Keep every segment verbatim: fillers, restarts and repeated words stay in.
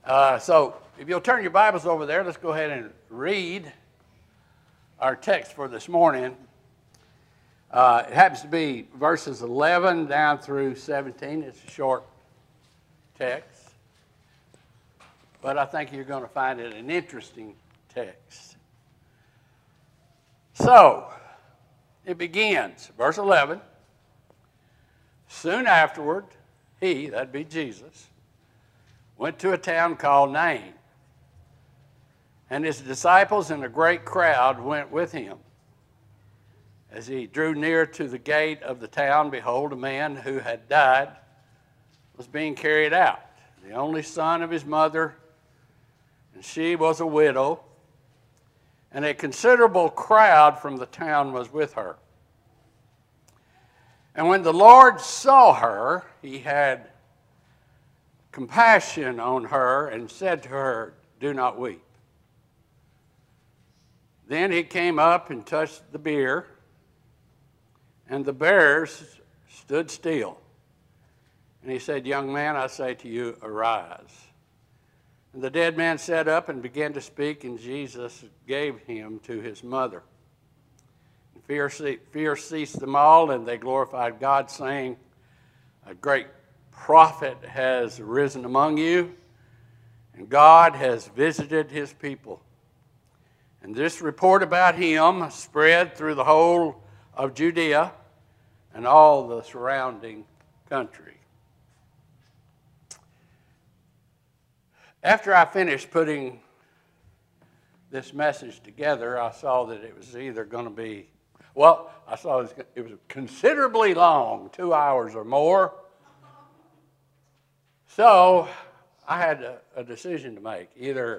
Uh, so if you'll turn your Bibles over there, let's go ahead and read our text for this morning. Uh, it happens to be verses eleven down through seventeen. It's a short text, but I think you're going to find it an interesting text. So it begins, verse eleven. Soon afterward, he, that'd be Jesus, went to a town called Nain, and his disciples and a great crowd went with him. As he drew near to the gate of the town, behold, a man who had died was being carried out, the only son of his mother, and she was a widow, and a considerable crowd from the town was with her. And when the Lord saw her, he had compassion on her and said to her, "Do not weep." Then he came up and touched the bier, and the bearers stood still. And he said, "Young man, I say to you, arise." And the dead man sat up and began to speak, and Jesus gave him to his mother. And fear, fear seized them all, and they glorified God, saying, "A great prophet has risen among you, and God has visited his people." And this report about him spread through the whole of Judea and all the surrounding country. After I finished putting this message together, I saw that it was either going to be, well, I saw it was, it was considerably long, two hours or more. So I had a, a decision to make, either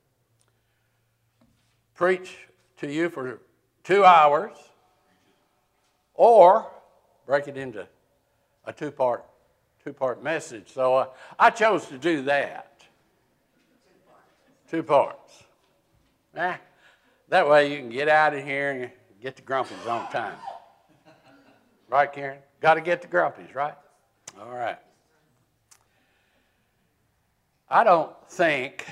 preach to you for two hours or break it into a two-part two-part message. So uh, I chose to do that. Two parts. Eh, that way you can get out of here and get the Grumpies on time. Right, Karen? Got to get the Grumpies, right? All right. I don't think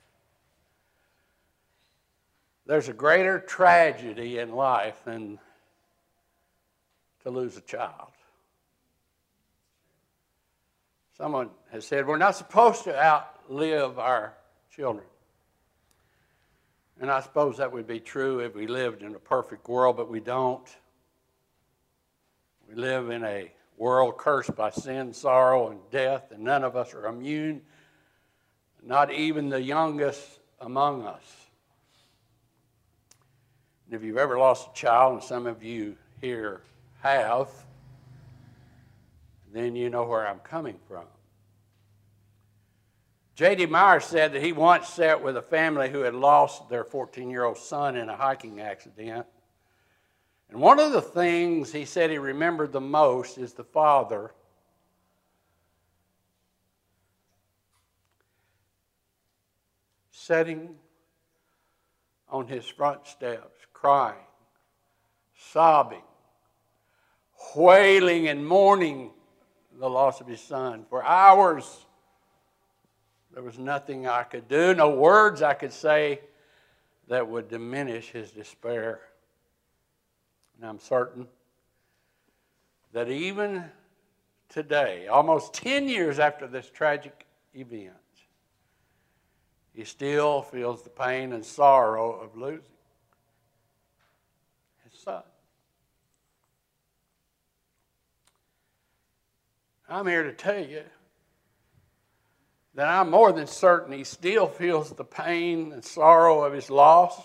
there's a greater tragedy in life than to lose a child. Someone has said we're not supposed to outlive our children. And I suppose that would be true if we lived in a perfect world, but we don't. We live in a world cursed by sin, sorrow, and death, and none of us are immune, not even the youngest among us. And if you've ever lost a child, and some of you here have, then you know where I'm coming from. J D Myers said that he once sat with a family who had lost their fourteen-year-old son in a hiking accident. And one of the things he said he remembered the most is the father sitting on his front steps, crying, sobbing, wailing and mourning the loss of his son for hours. There was nothing I could do, no words I could say that would diminish his despair. And I'm certain that even today, almost ten years after this tragic event, he still feels the pain and sorrow of losing his son. I'm here to tell you that I'm more than certain he still feels the pain and sorrow of his loss.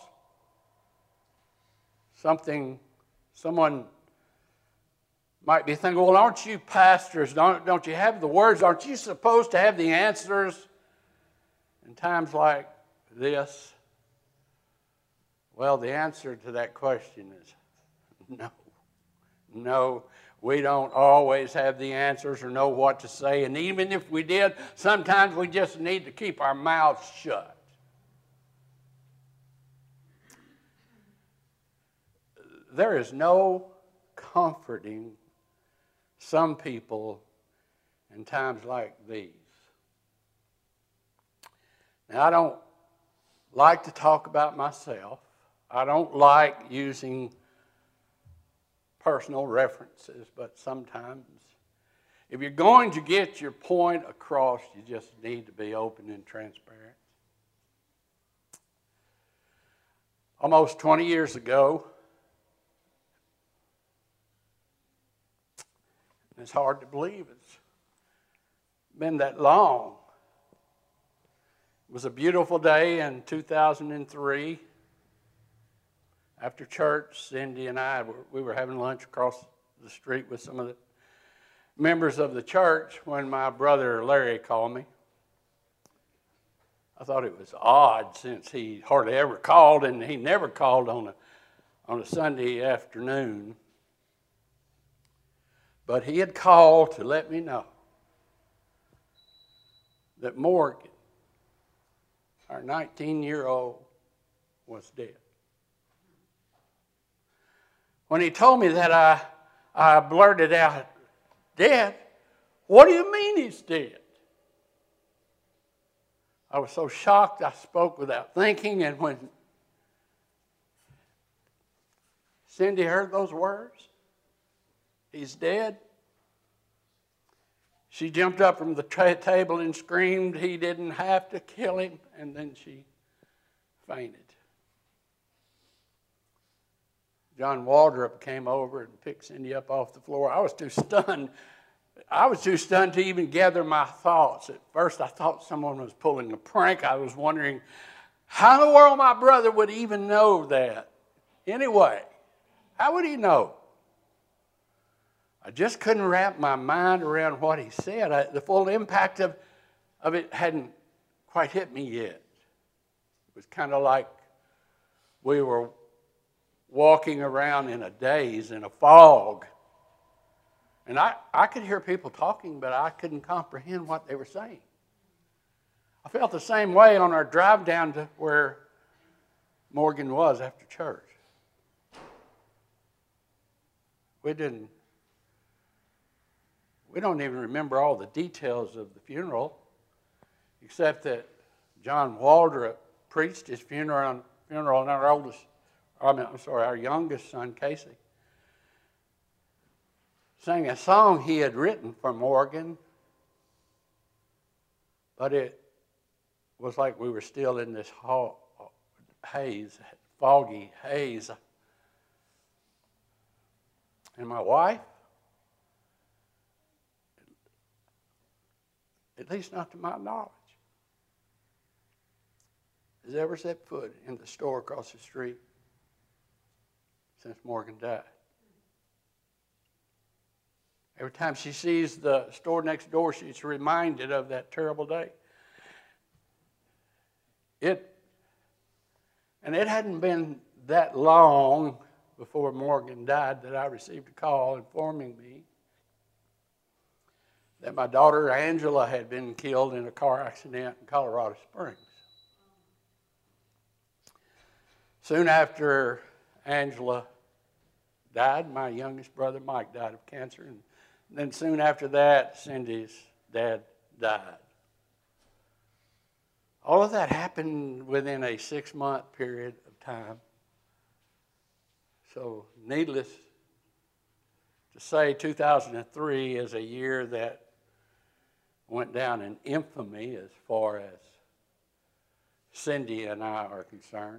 Something, someone might be thinking, well, aren't you pastors? Don't, don't you have the words? Aren't you supposed to have the answers in times like this? Well, the answer to that question is no. No. We don't always have the answers or know what to say. And even if we did, sometimes we just need to keep our mouths shut. There is no comforting some people in times like these. And I don't like to talk about myself. I don't like using personal references, but sometimes if you're going to get your point across, you just need to be open and transparent. Almost twenty years ago, it's hard to believe it's been that long. It was a beautiful day in two thousand three. After church, Cindy and I, were, we were having lunch across the street with some of the members of the church when my brother Larry called me. I thought it was odd since he hardly ever called, and he never called on a, on a Sunday afternoon. But he had called to let me know that Morgan, our nineteen-year-old, was dead. When he told me that, I, I blurted out, "Dead? What do you mean he's dead?" I was so shocked I spoke without thinking, and when Cindy heard those words, "He's dead," she jumped up from the tra- table and screamed, "He didn't have to kill him," and then she fainted. John Waldrop came over and picked Cindy up off the floor. I was too stunned. I was too stunned to even gather my thoughts. At first, I thought someone was pulling a prank. I was wondering how in the world my brother would even know that. Anyway, how would he know? I just couldn't wrap my mind around what he said. I, the full impact of, of it hadn't quite hit me yet. It was kind of like we were walking around in a daze, in a fog. And I, I could hear people talking, but I couldn't comprehend what they were saying. I felt the same way on our drive down to where Morgan was after church. We didn't, we don't even remember all the details of the funeral, except that John Waldrop preached his funeral on, funeral on our oldest, I mean, I'm sorry, our youngest son, Casey, sang a song he had written for Morgan, but it was like we were still in this haze, foggy haze. And my wife, at least not to my knowledge, has ever set foot in the store across the street since Morgan died. Every time she sees the store next door, she's reminded of that terrible day. It, and it hadn't been that long before Morgan died that I received a call informing me that my daughter Angela had been killed in a car accident in Colorado Springs. Soon after Angela died, my youngest brother Mike died of cancer, and then soon after that, Cindy's dad died. All of that happened within a six-month period of time. So needless to say, two thousand three is a year that went down in infamy as far as Cindy and I are concerned.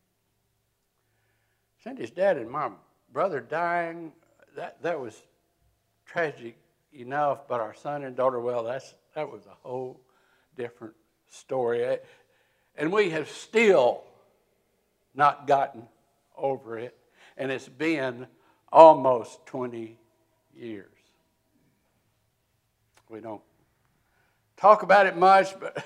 Cindy's dad and my brother dying, that, that was tragic enough, but our son and daughter, well, that's that was a whole different story. And we have still not gotten over it, and it's been almost twenty years. We don't talk about it much, but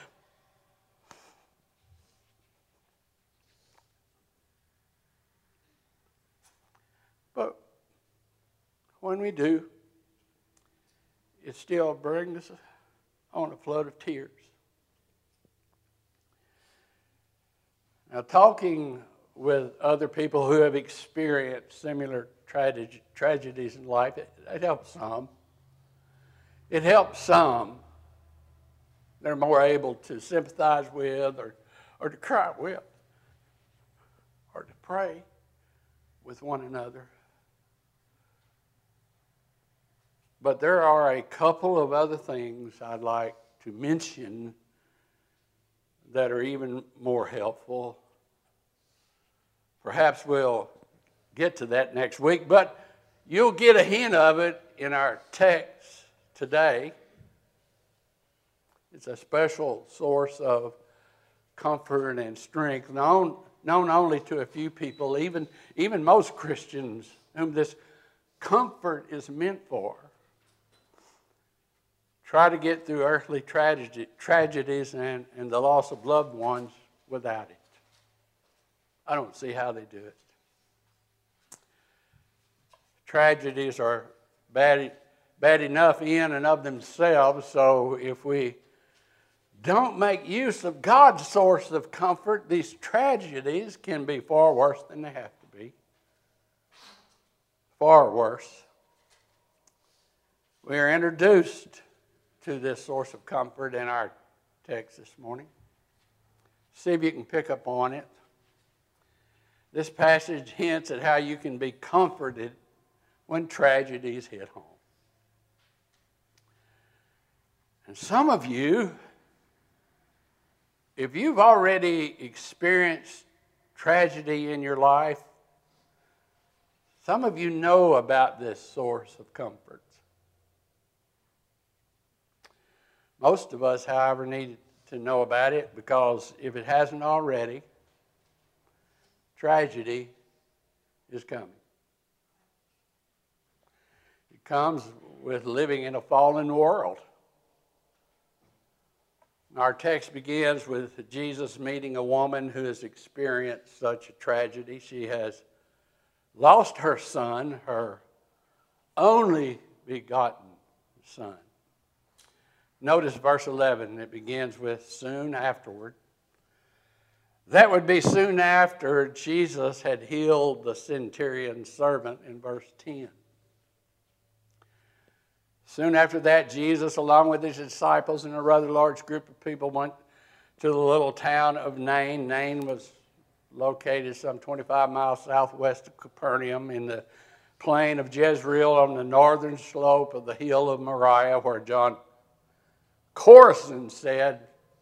but when we do, it still brings us on a flood of tears. Now, talking with other people who have experienced similar trage- tragedies in life, it, it helps some. It helps some they're more able to sympathize with or, or to cry with or to pray with one another. But there are a couple of other things I'd like to mention that are even more helpful. Perhaps we'll get to that next week, but you'll get a hint of it in our text today. It's a special source of comfort and strength, known, known only to a few people, even, even most Christians whom this comfort is meant for. Try to get through earthly tragedy, tragedies and, and the loss of loved ones without it. I don't see how they do it. Tragedies are bad, bad enough in and of themselves, so if we don't make use of God's source of comfort, these tragedies can be far worse than they have to be. Far worse. We are introduced to this source of comfort in our text this morning. See if you can pick up on it. This passage hints at how you can be comforted when tragedies hit home. And some of you, if you've already experienced tragedy in your life, some of you know about this source of comfort. Most of us, however, need to know about it because if it hasn't already, tragedy is coming. It comes with living in a fallen world. Our text begins with Jesus meeting a woman who has experienced such a tragedy. She has lost her son, her only begotten son. Notice verse eleven. It begins with soon afterward. That would be soon after Jesus had healed the centurion's servant in verse ten. Soon after that, Jesus, along with his disciples and a rather large group of people, went to the little town of Nain. Nain was located some twenty-five miles southwest of Capernaum in the plain of Jezreel on the northern slope of the hill of Moriah, where John Corson said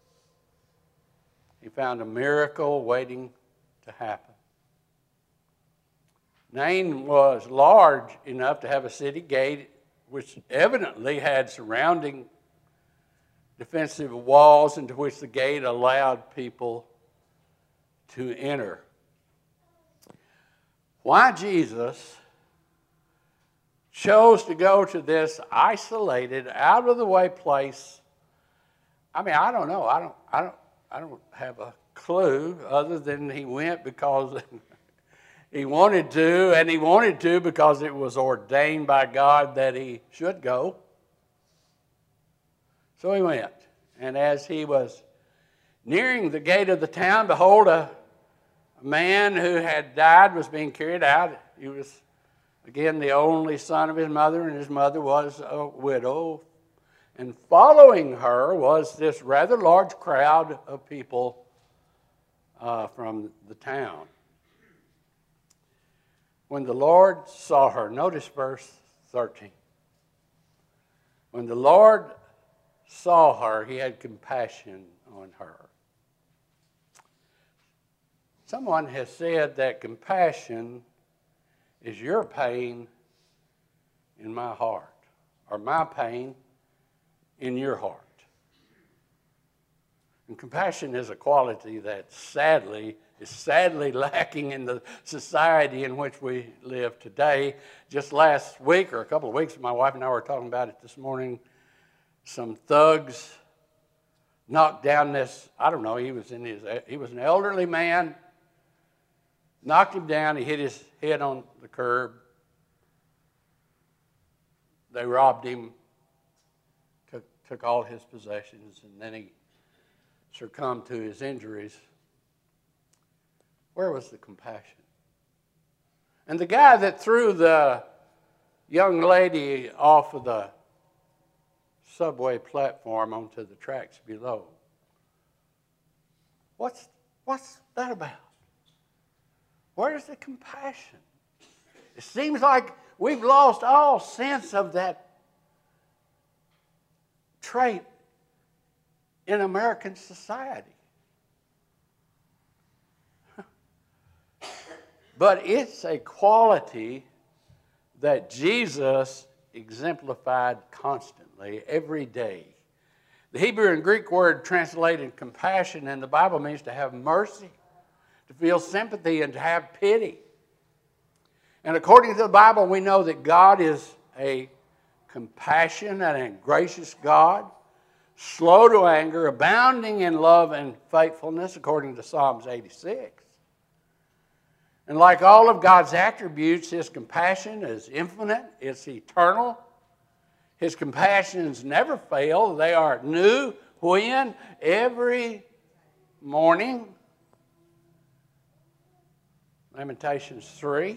he found a miracle waiting to happen. Nain was large enough to have a city gate, which evidently had surrounding defensive walls into which the gate allowed people to enter. Why Jesus chose to go to this isolated, out-of-the-way place, I mean, I don't know. I don't, I don't, I don't have a clue other than he went because he wanted to, and he wanted to because it was ordained by God that he should go. So he went. And as he was nearing the gate of the town, behold, a, a man who had died was being carried out. He was, again, the only son of his mother, and his mother was a widow. And following her was this rather large crowd of people uh, from the town. When the Lord saw her, notice verse thirteen. When the Lord saw her, he had compassion on her. Someone has said that compassion is your pain in my heart, or my pain in your heart. And compassion is a quality that sadly is sadly lacking in the society in which we live today. Just last week, or a couple of weeks, my wife and I were talking about it this morning. Some thugs knocked down this, I don't know, he was in his, he was an elderly man, knocked him down, he hit his head on the curb. They robbed him, took, took all his possessions, and then he succumbed to his injuries. Where was the compassion? And the guy that threw the young lady off of the subway platform onto the tracks below. What's, what's that about? Where's the compassion? It seems like we've lost all sense of that trait in American society. But it's a quality that Jesus exemplified constantly, every day. The Hebrew and Greek word translated compassion in the Bible means to have mercy, to feel sympathy, and to have pity. And according to the Bible, we know that God is a compassionate and gracious God, slow to anger, abounding in love and faithfulness, according to Psalms eighty-six. And like all of God's attributes, His compassion is infinite, it's eternal. His compassions never fail. They are new when? Every morning. Lamentations three.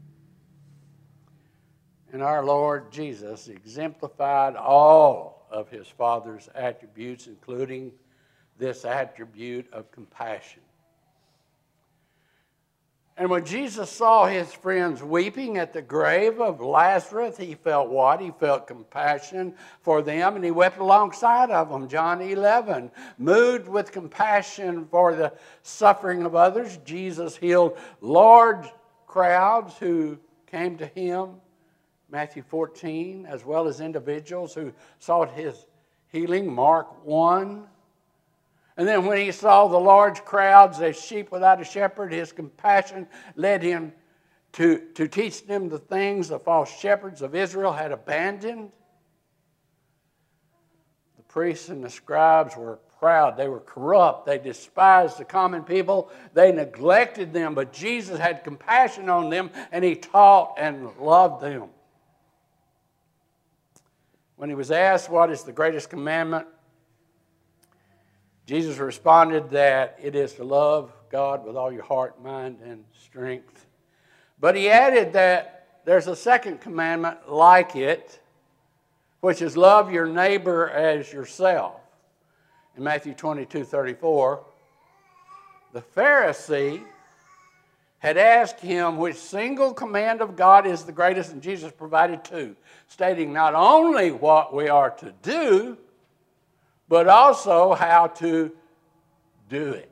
And our Lord Jesus exemplified all of His Father's attributes, including this attribute of compassion. And when Jesus saw His friends weeping at the grave of Lazarus, He felt what? He felt compassion for them, and He wept alongside of them. John eleven. Moved with compassion for the suffering of others, Jesus healed large crowds who came to Him. Matthew fourteen, as well as individuals who sought His healing. Mark one. And then when He saw the large crowds as sheep without a shepherd, His compassion led Him to, to teach them the things the false shepherds of Israel had abandoned. The priests and the scribes were proud. They were corrupt. They despised the common people. They neglected them. But Jesus had compassion on them, and He taught and loved them. When He was asked what is the greatest commandment, Jesus responded that it is to love God with all your heart, mind, and strength. But He added that there's a second commandment like it, which is love your neighbor as yourself. In Matthew twenty-two thirty-four, the Pharisee had asked Him which single command of God is the greatest, and Jesus provided two, stating not only what we are to do, but also how to do it.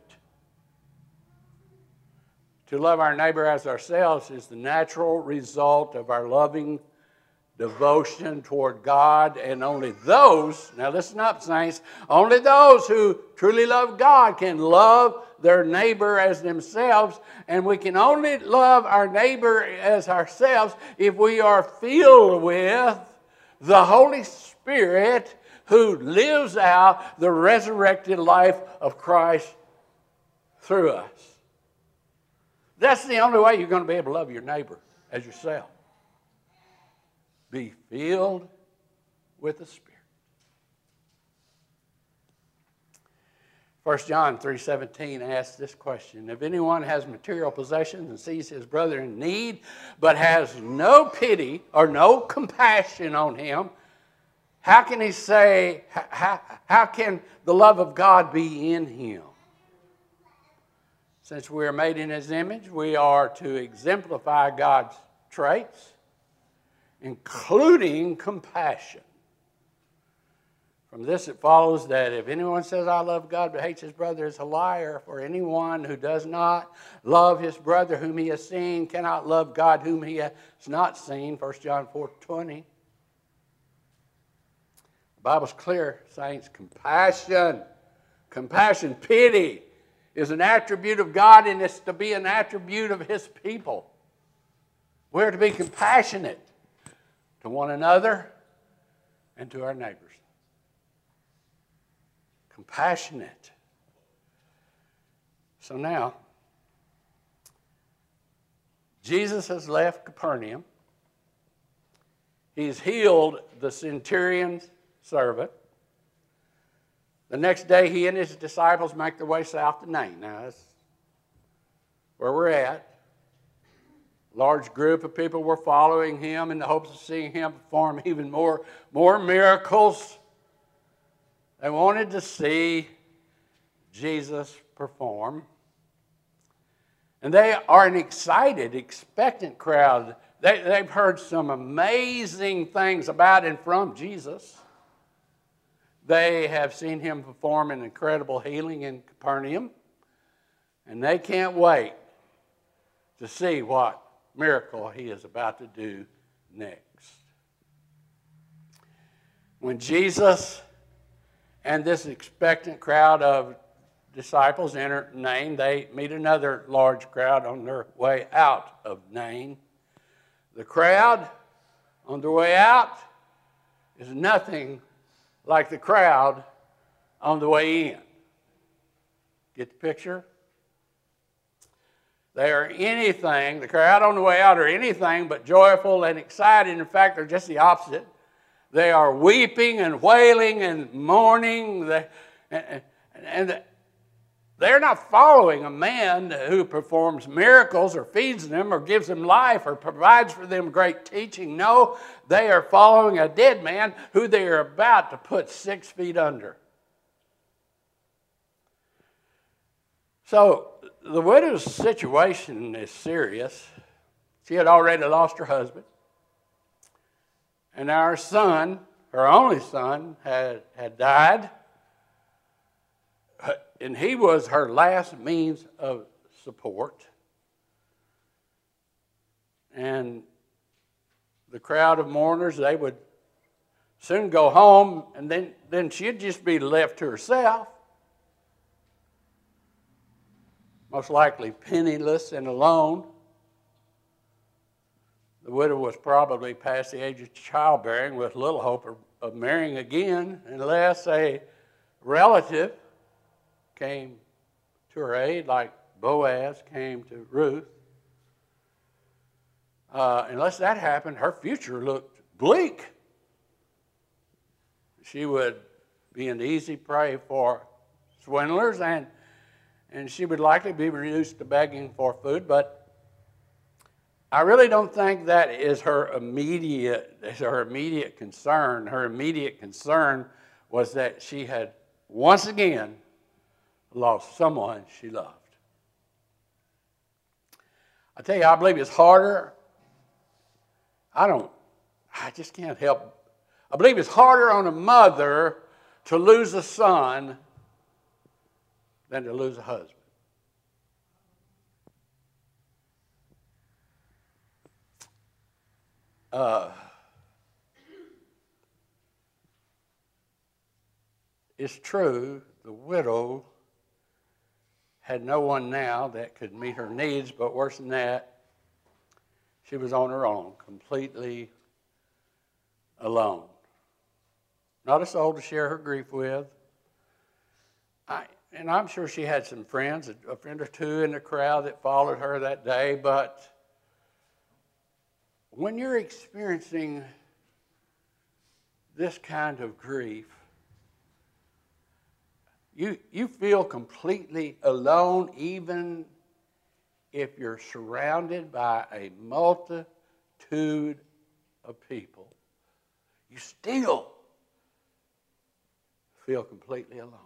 To love our neighbor as ourselves is the natural result of our loving devotion toward God, and only those, now listen up, saints, only those who truly love God can love their neighbor as themselves, and we can only love our neighbor as ourselves if we are filled with the Holy Spirit, who lives out the resurrected life of Christ through us. That's the only way you're going to be able to love your neighbor as yourself. Be filled with the Spirit. First John three seventeen asks this question: if anyone has material possessions and sees his brother in need, but has no pity or no compassion on him, how can he say, how, how can the love of God be in him? Since we are made in His image, we are to exemplify God's traits, including compassion. From this it follows that if anyone says, I love God, but hates his brother, is a liar. For anyone who does not love his brother whom he has seen cannot love God whom he has not seen. First John four twenty. The Bible's clear, saints. Compassion, compassion, pity is an attribute of God, and it's to be an attribute of His people. We're to be compassionate to one another and to our neighbors. Compassionate. So now, Jesus has left Capernaum. He's healed the centurion's servant. The next day, he and his disciples make their way south to Nain. Now, that's where we're at. A large group of people were following him in the hopes of seeing him perform even more, more miracles. They wanted to see Jesus perform. And they are an excited, expectant crowd. They, they've heard some amazing things about and from Jesus. They have seen him perform an incredible healing in Capernaum. And they can't wait to see what miracle he is about to do next. When Jesus and this expectant crowd of disciples enter Nain, they meet another large crowd on their way out of Nain. The crowd on their way out is nothing like the crowd on the way in. Get the picture? They are anything, the crowd on the way out are anything but joyful and excited. In fact, they're just the opposite. They are weeping and wailing and mourning. They, and, and they're not following a man who performs miracles or feeds them or gives them life or provides for them great teaching. No, they are following a dead man who they are about to put six feet under. So the widow's situation is serious. She had already lost her husband. And our son, her only son, had, had died. And he was her last means of support. And the crowd of mourners, they would soon go home, and then, then she'd just be left to herself. Most likely penniless and alone. The widow was probably past the age of childbearing with little hope of, of marrying again unless a relative came to her aid like Boaz came to Ruth. Uh, unless that happened, her future looked bleak. She would be an easy prey for swindlers, and, and she would likely be reduced to begging for food, but I really don't think that is her immediate, is her immediate concern. Her immediate concern was that she had once again lost someone she loved. I tell you, I believe it's harder. I don't, I just can't help. I believe it's harder on a mother to lose a son than to lose a husband. Uh, it's true, the widow had no one now that could meet her needs, but worse than that, she was on her own, completely alone. Not a soul to share her grief with. I, and I'm sure she had some friends, a friend or two in the crowd that followed her that day, but when you're experiencing this kind of grief, you, you feel completely alone, even if you're surrounded by a multitude of people. You still feel completely alone.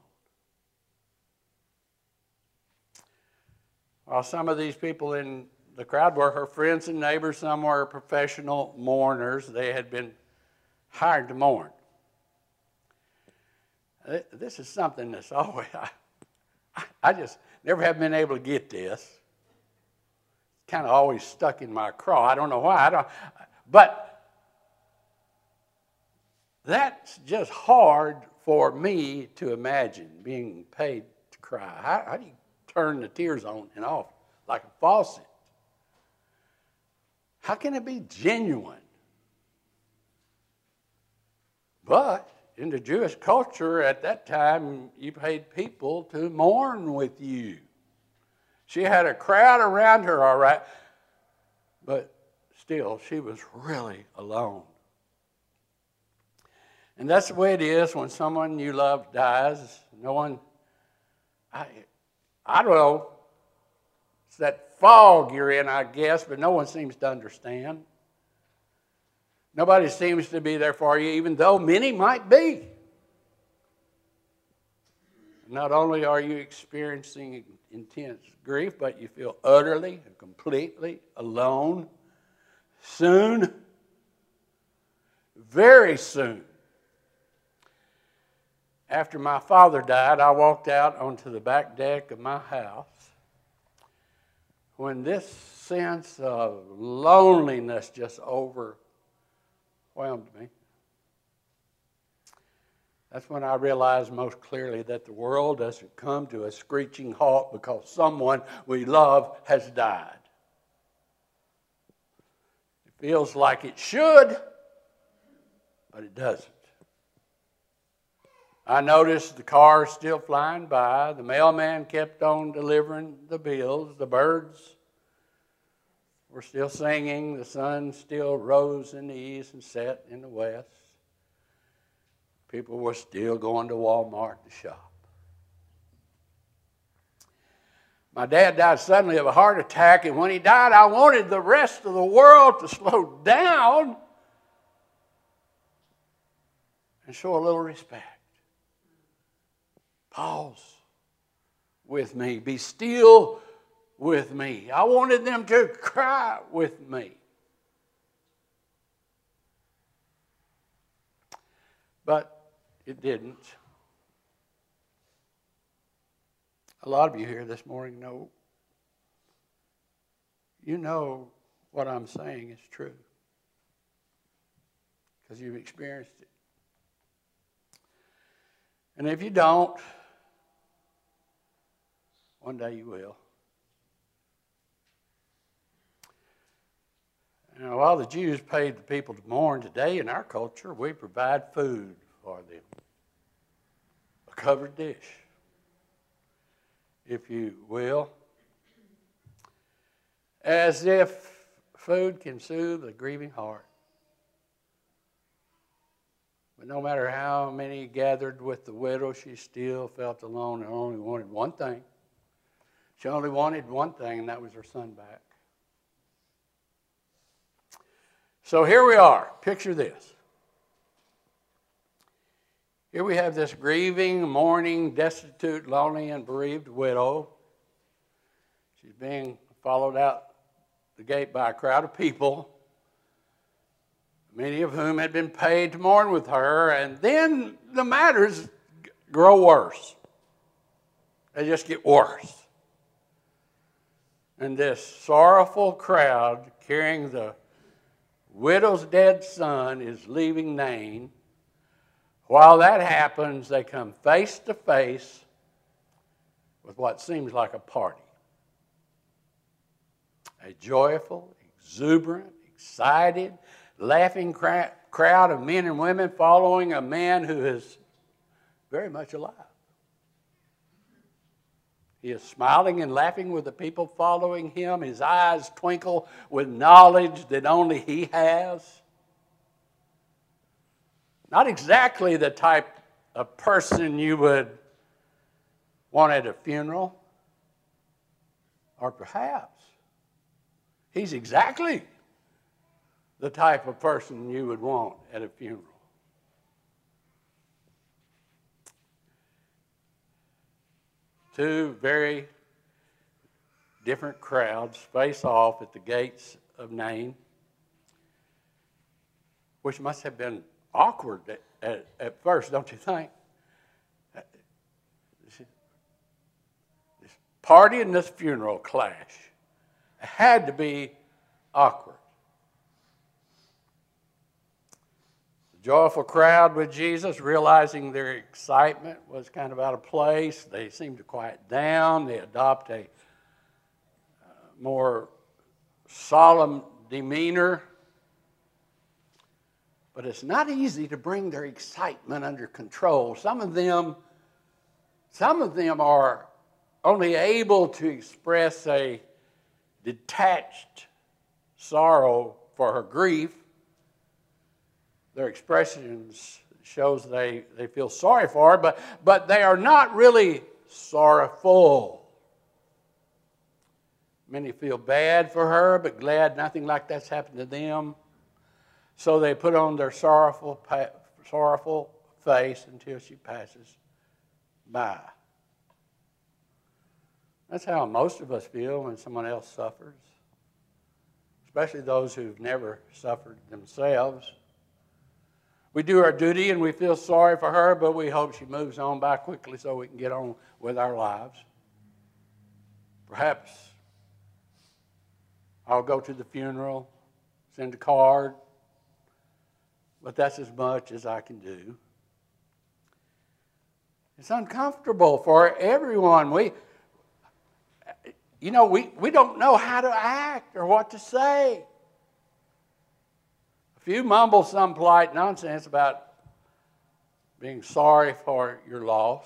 While some of these people in the crowd were her friends and neighbors, some were professional mourners. They had been hired to mourn. This is something that's always, I, I just never have been able to get this. Kind of always stuck in my craw. I don't know why. I don't, but that's just hard for me to imagine, being paid to cry. How, how do you turn the tears on and off like a faucet? How can it be genuine? But in the Jewish culture at that time, you paid people to mourn with you. She had a crowd around her, all right, but still, she was really alone. And that's the way it is when someone you love dies. No one, I, I don't know, it's that fog you're in, I guess, but no one seems to understand. Nobody seems to be there for you, even though many might be. Not only are you experiencing intense grief, but you feel utterly and completely alone. Soon, very soon, after my father died, I walked out onto the back deck of my house when this sense of loneliness just overwhelmed me. That's when I realized most clearly that the world doesn't come to a screeching halt because someone we love has died. It feels like it should, but it doesn't. I noticed the cars still flying by. The mailman kept on delivering the bills. The birds were still singing. The sun still rose in the east and set in the west. People were still going to Walmart to shop. My dad died suddenly of a heart attack, and when he died, I wanted the rest of the world to slow down and show a little respect. Pause with me. Be still with me. I wanted them to cry with me. But it didn't. A lot of you here this morning know, you know what I'm saying is true because you've experienced it. And if you don't, one day you will. Now, while the Jews paid the people to mourn, today in our culture, we provide food for them. A covered dish, if you will. As if food can soothe a grieving heart. But no matter how many gathered with the widow, she still felt alone and only wanted one thing. She only wanted one thing, and that was her son back. So here we are. Picture this. Here we have this grieving, mourning, destitute, lonely, and bereaved widow. She's being followed out the gate by a crowd of people, many of whom had been paid to mourn with her, and then the matters grow worse. They just get worse. And this sorrowful crowd carrying the widow's dead son is leaving Nain. While that happens, they come face to face with what seems like a party. A joyful, exuberant, excited, laughing crowd of men and women following a man who is very much alive. He is smiling and laughing with the people following him. His eyes twinkle with knowledge that only he has. Not exactly the type of person you would want at a funeral. Or perhaps he's exactly the type of person you would want at a funeral. Two very different crowds face off at the gates of Nain, which must have been awkward at, at, at first, don't you think? This, this party and this funeral clash had to be awkward. The joyful crowd with Jesus, realizing their excitement was kind of out of place, they seem to quiet down. They adopt a uh, more solemn demeanor. But it's not easy to bring their excitement under control. Some of them, some of them are only able to express a detached sorrow for her grief. Their expressions shows they, they feel sorry for her, but, but they are not really sorrowful. Many feel bad for her, but glad nothing like that's happened to them. So they put on their sorrowful, sorrowful face until she passes by. That's how most of us feel when someone else suffers, especially those who've never suffered themselves. We do our duty and we feel sorry for her, but we hope she moves on by quickly so we can get on with our lives. Perhaps I'll go to the funeral, send a card, but that's as much as I can do. It's uncomfortable for everyone. We, you know, we, we don't know how to act or what to say. A few mumble some polite nonsense about being sorry for your loss,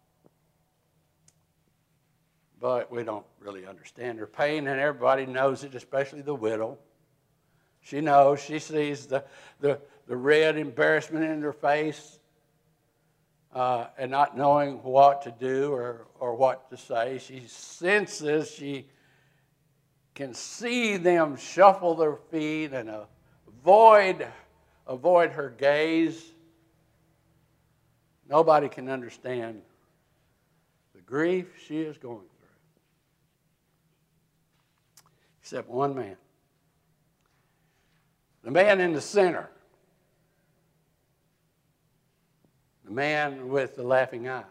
but we don't really understand her pain, and everybody knows it, especially the widow. She knows, she sees the, the, the red embarrassment in her face uh, and not knowing what to do or, or what to say. She senses, she can see them shuffle their feet and avoid, avoid her gaze. Nobody can understand the grief she is going through, except one man. The man in the center. The man with the laughing eyes.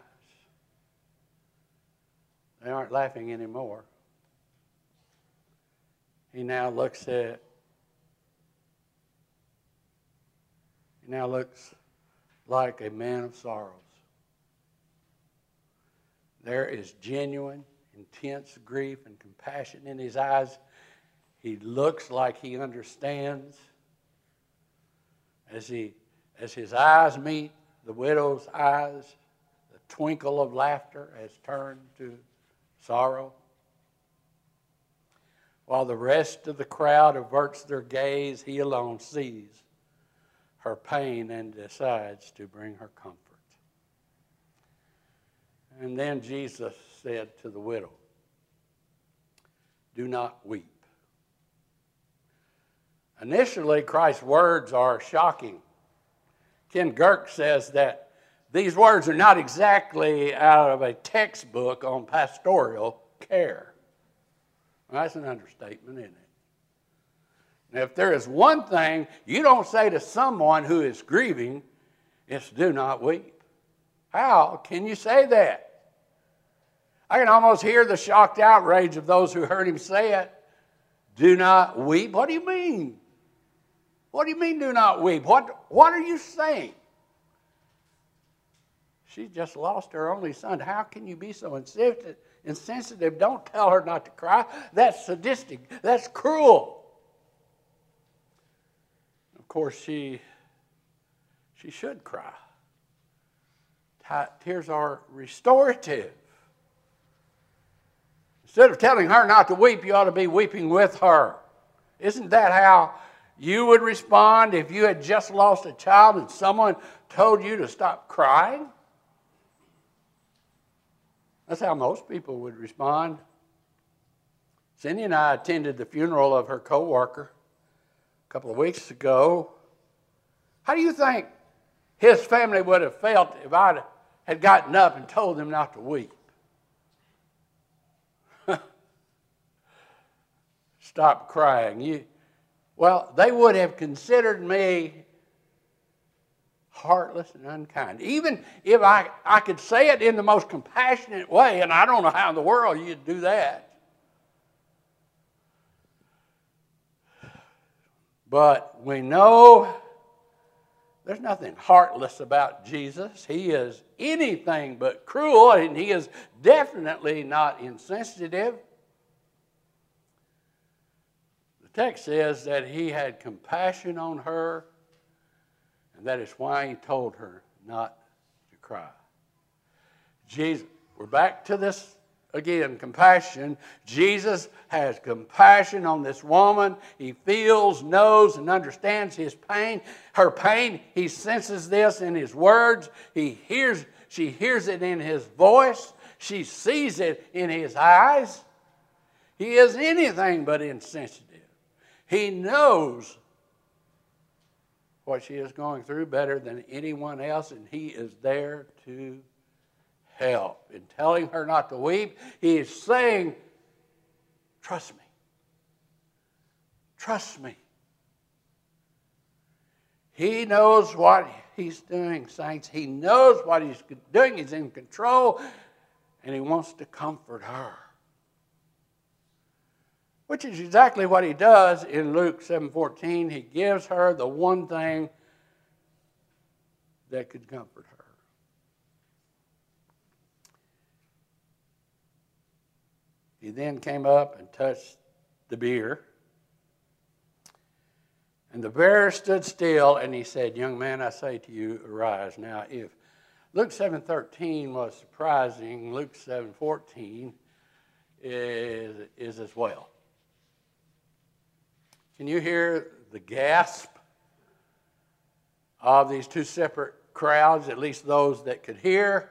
They aren't laughing anymore. He now looks at, he now looks like a man of sorrows. There is genuine, intense grief and compassion in his eyes. He looks like he understands. As he, as his eyes meet the widow's eyes, the twinkle of laughter has turned to sorrow. While the rest of the crowd averts their gaze, he alone sees her pain and decides to bring her comfort. And then Jesus said to the widow, "Do not weep." Initially, Christ's words are shocking. Ken Girk says that these words are not exactly out of a textbook on pastoral care. Well, that's an understatement, isn't it? Now, if there is one thing you don't say to someone who is grieving, it's "do not weep." How can you say that? I can almost hear the shocked outrage of those who heard him say it. Do not weep? What do you mean? What do you mean, do not weep? What, what are you saying? She just lost her only son. How can you be so insensitive? Don't tell her not to cry. That's sadistic. That's cruel. Of course, she, she should cry. Tears are restorative. Instead of telling her not to weep, you ought to be weeping with her. Isn't that how you would respond if you had just lost a child and someone told you to stop crying? That's how most people would respond. Cindy and I attended the funeral of her co-worker a couple of weeks ago. How do you think his family would have felt if I had gotten up and told them not to weep? Stop crying. You, well, they would have considered me heartless and unkind. Even if I, I could say it in the most compassionate way, and I don't know how in the world you'd do that. But we know there's nothing heartless about Jesus. He is anything but cruel, and he is definitely not insensitive. The text says that he had compassion on her, and that is why he told her not to cry. Jesus, we're back to this again, compassion. Jesus has compassion on this woman. He feels, knows, and understands his pain. Her pain, he senses this in his words. He hears, she hears it in his voice. She sees it in his eyes. He is anything but insensitive. He knows what she is going through better than anyone else, and he is there to help. In telling her not to weep, he is saying, trust me. Trust me. He knows what he's doing, saints. He knows what he's doing. He's in control, and he wants to comfort her. Which is exactly what he does in Luke seven fourteen. He gives her the one thing that could comfort her. He then came up and touched the bier. And the bear stood still, and he said, young man, I say to you, arise. Now, if Luke seven thirteen was surprising, Luke seven fourteen is, is as well. Can you hear the gasp of these two separate crowds, at least those that could hear?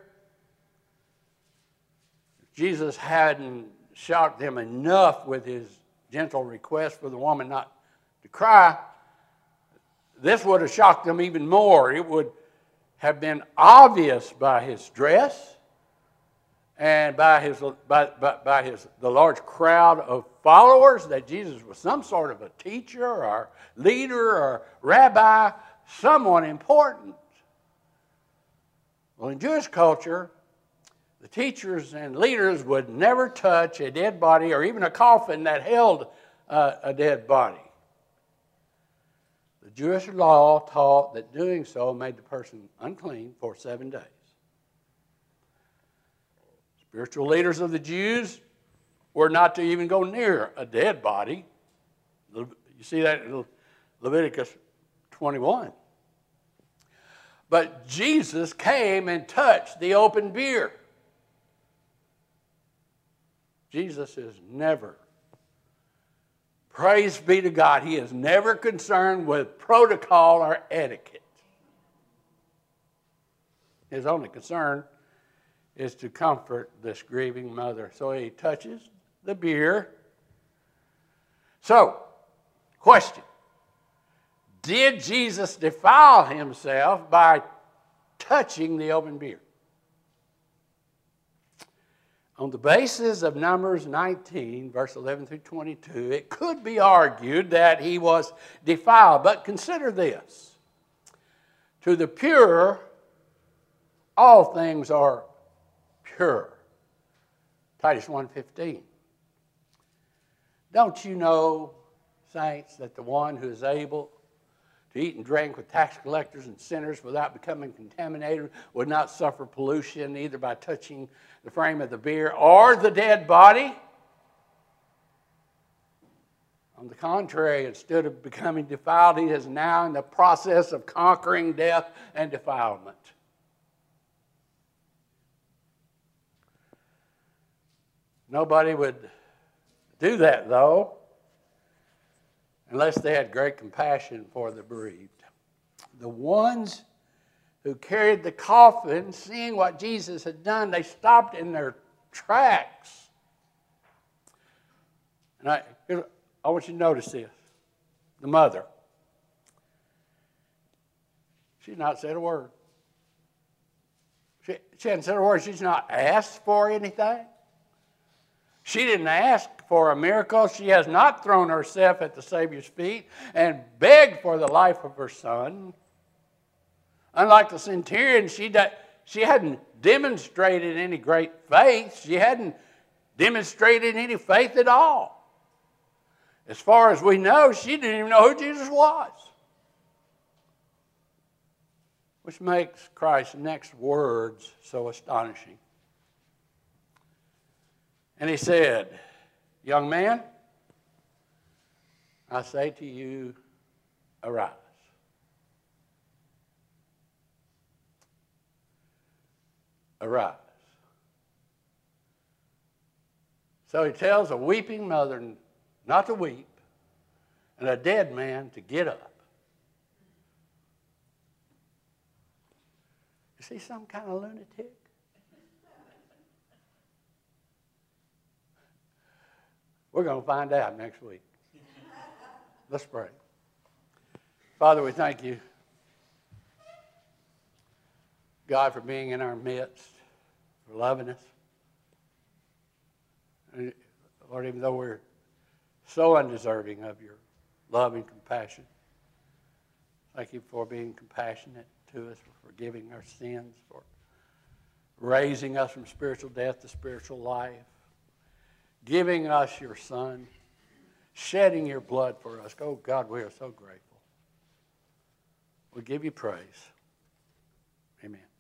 Jesus hadn't shocked them enough with his gentle request for the woman not to cry. This would have shocked them even more. It would have been obvious by his dress and by his by, by, by his the large crowd of followers that Jesus was some sort of a teacher or leader or rabbi, someone important. Well, in Jewish culture, the teachers and leaders would never touch a dead body or even a coffin that held uh, a dead body. The Jewish law taught that doing so made the person unclean for seven days. Spiritual leaders of the Jews were not to even go near a dead body. You see that in Leviticus twenty-one. But Jesus came and touched the open bier. Jesus is never, praise be to God, he is never concerned with protocol or etiquette. His only concern is to comfort this grieving mother. So he touches the bier. So, question. Did Jesus defile himself by touching the open bier? On the basis of Numbers nineteen, verse eleven through twenty-two, it could be argued that he was defiled. But consider this. To the pure, all things are pure. Titus one fifteen. Don't you know, saints, that the one who is able to eat and drink with tax collectors and sinners without becoming contaminated would not suffer pollution either by touching the frame of the bier or the dead body? On the contrary, instead of becoming defiled, he is now in the process of conquering death and defilement. Nobody would do that, though, unless they had great compassion for the bereaved. The ones who carried the coffin, seeing what Jesus had done, they stopped in their tracks. And I, I want you to notice this. The mother. She's not said a word. She, she hadn't said a word. She's not asked for anything. She didn't ask for a miracle. She has not thrown herself at the Savior's feet and begged for the life of her son. Unlike the centurion, she, she hadn't demonstrated any great faith. She hadn't demonstrated any faith at all. As far as we know, she didn't even know who Jesus was. Which makes Christ's next words so astonishing. And he said, young man, I say to you, arise. Arise. So he tells a weeping mother not to weep and a dead man to get up. Is he some kind of lunatic? We're going to find out next week. Let's pray. Father, we thank you, God, for being in our midst. for loving us. And Lord, even though we're so undeserving of your love and compassion, thank you for being compassionate to us, for forgiving our sins, for raising us from spiritual death to spiritual life, giving us your Son, shedding your blood for us. Oh, God, we are so grateful. We give you praise. Amen.